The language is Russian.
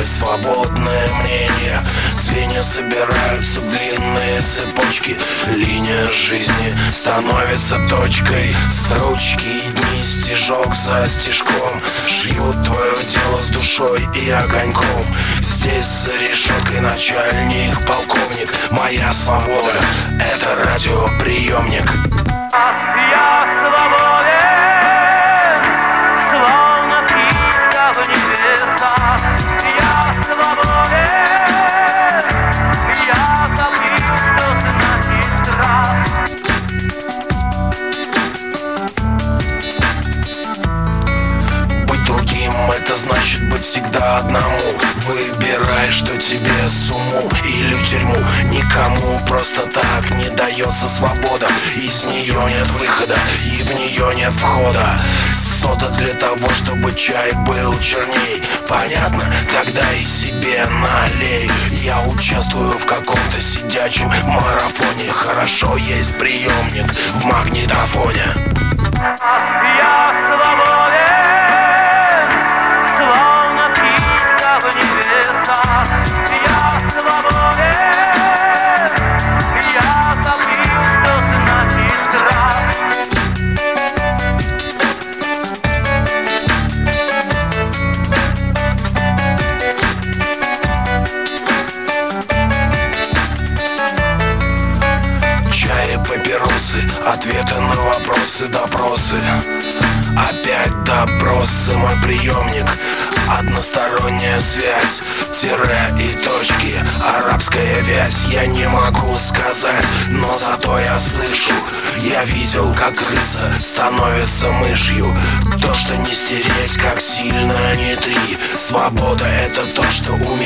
свободное мнение. Звенья собираются в длинные цепочки. Линия жизни становится точкой. Строчки и дни, стежок за стежком шьют твое дело с душой и огоньком. Здесь за решеткой начальник, полковник. Моя свобода — это радиоприемник. Я свободен, словно птица в небесах. Я свободен, я забыл, что значит страх. Быть другим — это значит быть всегда одному. Выбирай, что тебе с уму или тюрьму. Никому просто так не дается свобода. Из нее нет выхода и в нее нет входа. Сода для того, чтобы чай был черней. Понятно? Тогда и себе налей. Я участвую в каком-то сидячем марафоне. Хорошо, есть приемник в магнитофоне. Я свободен, словно птица в небесах. Я свободен, я забыл, что значит страх. Чай и папиросы, ответы на вопросы, допросы. Опять допросы, мой приемник. Односторонняя связь, тире и точки, арабская вязь. Я не могу сказать, но зато я слышу. Я видел, как крыса становится мышью. То, что не стереть, как сильно не три. Свобода — это то, что у